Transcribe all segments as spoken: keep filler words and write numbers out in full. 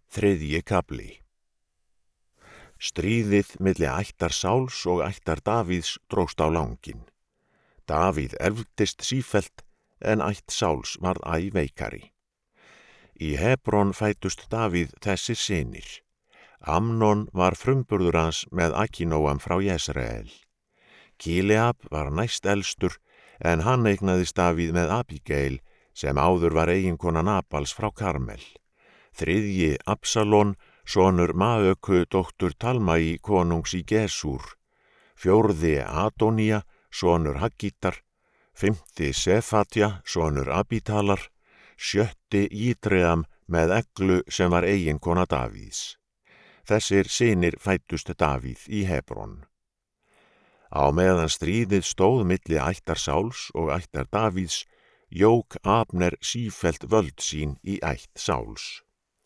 Þriðji kafli. Stríðið milli ættar Sáls og ættar Davíðs dróst á langinn. Davíð erfdist sífellt, en ætt Sáls varð æ veikari. Í Hebron fæddust Davíð þessir synir. Amnon var frumburður hans með Akínóam frá Jesreel. Kíleab var næst elstur, en hann eignaðist Davíð með Abigail, sem áður var eiginkona Nabals frá Karmel. Þriðji Absalón, sonur Maöku dóttur Talmai konungs í Gesúr. Fjórði Adonía, sonur Haggítar. Fimmti Sefatja, sonur Abítalar. Sjötti Ítream með Eglu sem var eiginkona Davíðs. Þessir synir fæddust Davíð í Hebron. Á meðan stríðið stóð milli ættar Sáls og ættar Davíðs, jók Abner sífellt völd sín í ætt Sáls.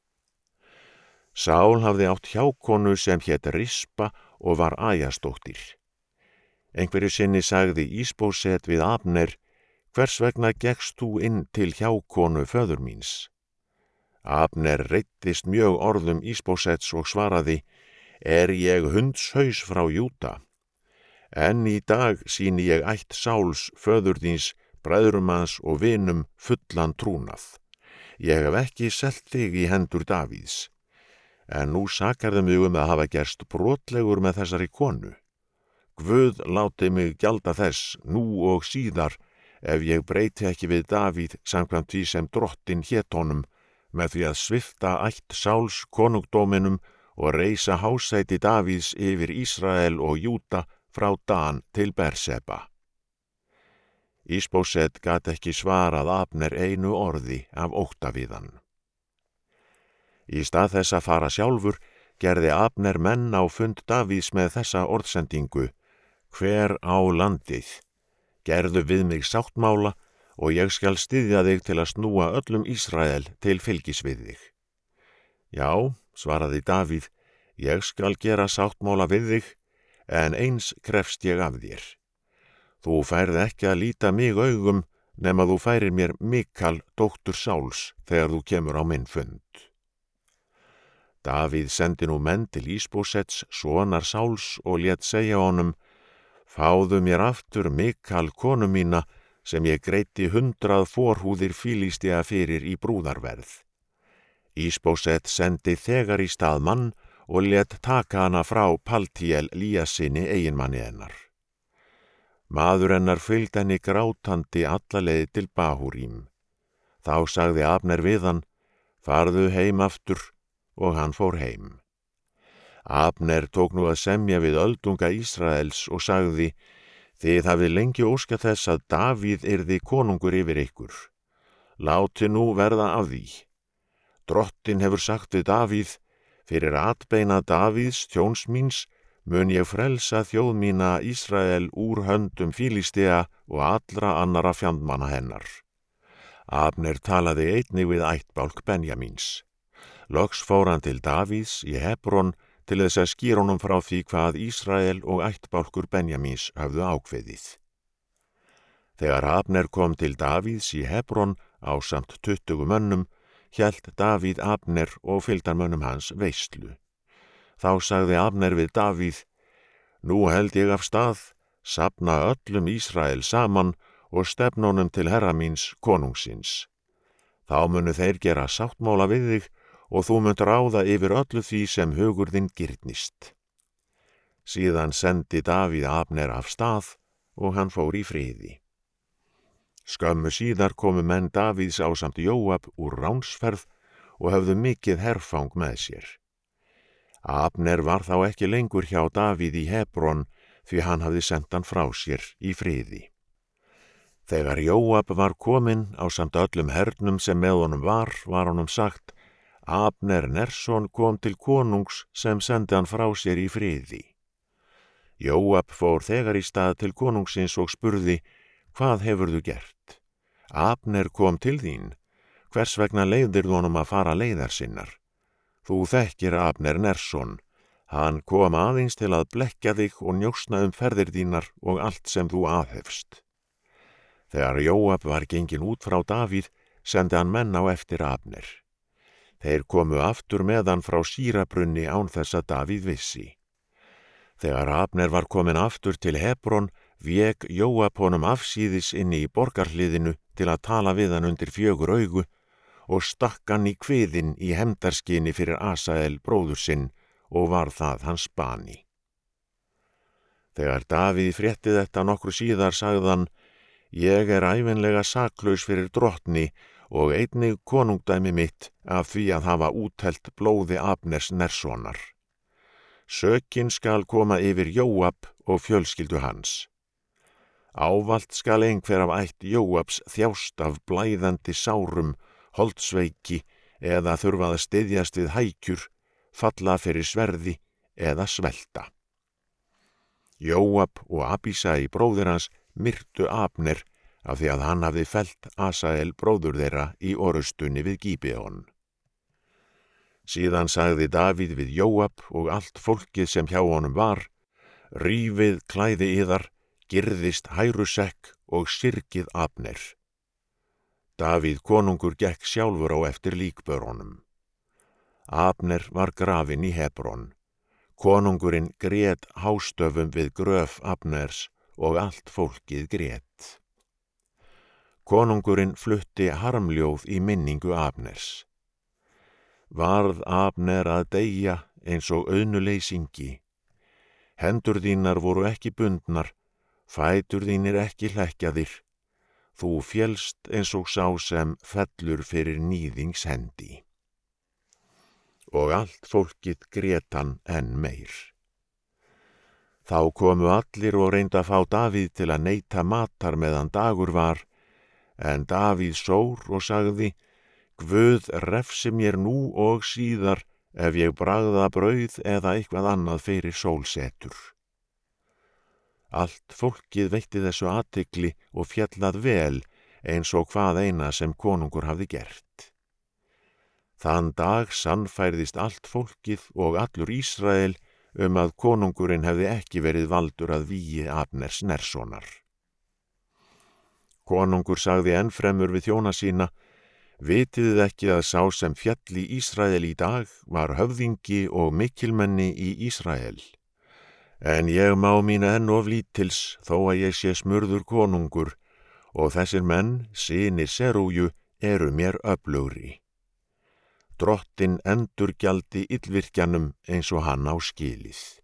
Sál hafði átt hjákonu sem hét Rispa og var Ajasdóttir. Einhverju sinni sagði Ísbóset við Abner: hvers vegna gekkst þú inn til hjákonu föður míns? Abner reiddist mjög orðum Ísbósets og svaraði: er ég hundshaus frá Júda? En í dag sýni ég ætt Sáls föður þíns, bræðrum hans og vinum fullan trúnað. Ég hef ekki selt þig í hendur Davíðs. En nú sakarðu mig um að hafa gerst brotlegur með þessari konu. Guð láti mig gjalda þess nú og síðar, ef ég breyti ekki við Davíð samkvæmt því sem drottin hét honum, með því að svifta ætt Sáls konungdóminum og reisa hásæti Davíðs yfir Ísrael og Júda frá Dan til Berseba. Ísbóset gat ekki svarað Abner einu orði af ótta við hann. Í stað þess að fara sjálfur gerði Abner menn á fund Davíðs með þessa orðsendingu: hver á landið? Gerðu við mig sáttmála og ég skal styðja þig til að snúa öllum Ísrael til fylgis við þig. Já, svaraði Davíð, ég skal gera sáttmála við þig, en eins krefst ég af þér. Þú færð ekki að líta mig augum nema þú færir mér Mikal, dóttur Sáls, þegar þú kemur á minn fund. Davíð sendi nú menn til Ísbósets, sonar Sáls, og lét segja honum: fáðu mér aftur Mikal konu mína, sem ég greiddi hundrað forhúðir Fílistea fyrir í brúðarverð. Ísbóset sendi þegar í stað mann og lét taka hana frá Paltíel Líasinni eiginmanni hennar. Maður hennar fylgdi henni grátandi alla leið til Bahúrím. Þá sagði Abner við hann: farðu heim aftur, og hann fór heim. Abner tók nú að semja við öldunga Ísraels og sagði: þið hafið lengi óskað þess að Davíð yrði konungur yfir ykkur. Láti nú verða af því. Drottin hefur sagt við Davíð: fyrir atbeina Davíðs þjóns míns mun ég frelsa þjóð mína Ísrael úr höndum Fílistea og allra annara fjandmanna hennar. Abner talaði einnig við ættbálk Benjamíns. Loks fór hann til Davíðs í Hebron til þess að skýra honum frá því hvað Ísrael og ættbálkur Benjamíns höfðu ákveðið. Þegar Abner kom til Davíðs í Hebron ásamt tuttugu mönnum, hélt Davíð Abner og fylgdarmönnum hans veislu. Þá sagði Abner við Davíð: nú held ég af stað, safna öllum Ísrael saman og stefna honum til herra míns konungsins. Þá munu þeir gera sáttmála við þig og þú munt ráða yfir öllu því sem hugur þinn girnist. Síðan sendi Davíð Abner af stað og hann fór í friði. Skömmu síðar komu menn Davíðs ásamt Jóab úr ránsferð og höfðu mikið herfang með sér. Abner var þá ekki lengur hjá Davíð í Hebron, því hann hafði sent hann frá sér í friði. Þegar Jóab var kominn ásamt öllum hernum sem með honum var, var honum sagt: Abner Nersson kom til konungs sem sendi hann frá sér í friði. Jóab fór þegar í stað til konungsins og spurði: hvað hefurðu gert? Abner kom til þín. Hvers vegna leyfðirðu honum að fara leiðar sinnar? Þú þekkir Abner Nersson. Hann kom aðeins til að blekkja þig og njósna um ferðir þínar og allt sem þú aðhefst. Þegar Jóab var genginn út frá Davíð, sendi hann menn á eftir Abner. Þeir komu aftur með hann frá Sýrabrunni án þess að Davíð vissi. Þegar Abner var komin aftur til Hebron, vék Jóab honum afsíðis inni í borgarhliðinu til að tala við hann undir fjögur augu og stakk hann í kviðinn í hefndarskyni fyrir Asael bróður sinn og var það hans bani. Þegar Davíð frétti þetta nokkru síðar sagði hann: Ég er ævinlega saklaus fyrir drottni og einnig konungdæmi mitt af því að hafa útelt blóði Abners Nersonar. Sökin skal koma yfir Jóab og fjölskyldu hans. Ávalt skal einhver af ætt Jóabs þjást af blæðandi sárum, holdsveiki eða þurfa að styðjast við hækjur, falla fyrir sverði eða svelta. Jóab og Abísai bróðir hans myrtu Abner af því að hann hafði fellt Asael bróður þeirra í orustunni við Gíbeon. Síðan sagði Davíð við Jóab og allt fólkið sem hjá honum var: Rífið klæði yðar, girðist hærusekk og syrgið Abner. Davíð konungur gekk sjálfur á eftir líkbörunum. Abner var grafinn í Hebron. Konungurinn grét hástöfum við gröf Abners og allt fólkið grét. Konungurinn flutti harmljóð í minningu Abners. Varð Abner að deyja eins og auðnuleysingi. Hendur þínar voru ekki bundnar, fætur þínir ekki hlekkjaðir. Þú félst eins og sá sem fellur fyrir níðings hendi. Og allt fólkið grét hann enn meir. Þá komu allir og reyndu að fá Davíð til að neita matar meðan dagur var, en Davíð sór og sagði: Guð refsi mér nú og síðar ef ég bragða brauð eða eitthvað annað fyrir sólsetur. Allt fólkið veitti þessu athygli og fjallað vel eins og hvað eina sem konungur hafði gert. Þann dag sannfærðist allt fólkið og allur Ísrael um að konungurinn hefði ekki verið valdur að vígi Abners Nersonar. Konungur sagði ennfremur við þjóna sína: Vitið ekki að sá sem féll í Ísrael í dag var höfðingi og mikilmenni í Ísrael? En ég má mín enn of lítils þó að ég sé smurður konungur, og þessir menn, synir Serúju, eru mér öflugri. Drottinn endurgjaldi illvirkjanum eins og hann á skilið.